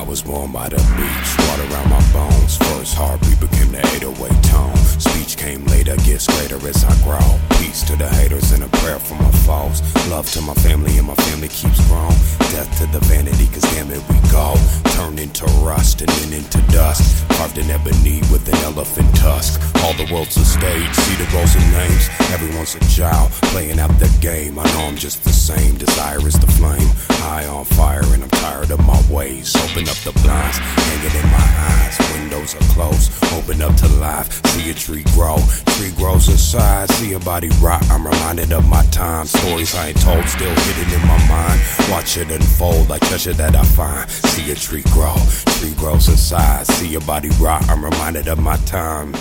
I was born by the beach, water around my bones. First heartbeat became the 808 tone. Speech came later, gets greater as I grow. Peace to the haters and a prayer for my foes. Love to my family and my family keeps growing. Death to the vanity, cause damn it we go. Turned into rust and then into dust. Carved in ebony with an elephant tusk. All the world's a stage, see the roles and names. Everyone's a child, playing out the game. I know I'm just the same, desire is the flame. High on fire and I'm tired of my ways. Open up the blinds, hanging in my eyes. Windows are closed, open up to life. See a tree grow, tree grows inside. See a body rot, I'm reminded of my time. Stories I ain't told, still hidden in my mind. Watch it unfold like treasure that I find. See a tree grow, tree grows inside. See a body rot, I'm reminded of my time.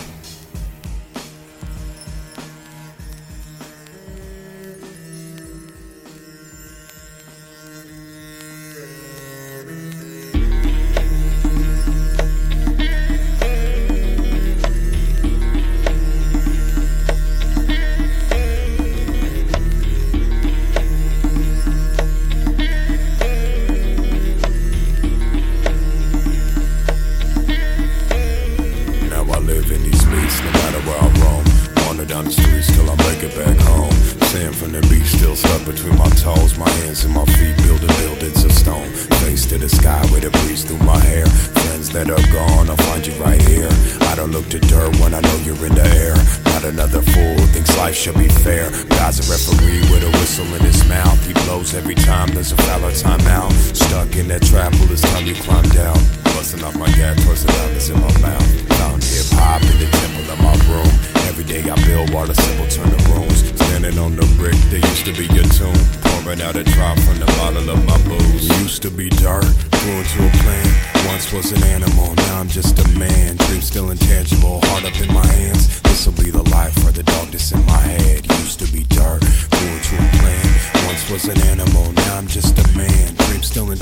No matter where I roam, wander down the streets till I make it back home. Sand from the beach still stuck between my toes. My hands and my feet building buildings of stone. Face to the sky with a breeze through my hair. Friends that are gone, I'll find you right here. I don't look to dirt when I know you're in the air. Not another fool who thinks life should be fair. God's a referee with a whistle in his mouth. He blows every time there's a foul or timeout. Stuck in that trap, well it's time you climb down. Busting off my gap, towards the diamonds in my mouth. Found hip-hop in the temple of my room. Every day I build while the simple turn to rooms. Standing on the brick, there used to be a tomb. Pouring out a drop from the bottle of my booze. Used to be dark, grew into a plant. Once was an animal, now I'm just a man. Dreams still intangible, heart up in my hands. This'll be the life for the dog that's in my head. Used to be dark, grew into a plant. Once was an animal, now I'm just a man. Dreams still intangible.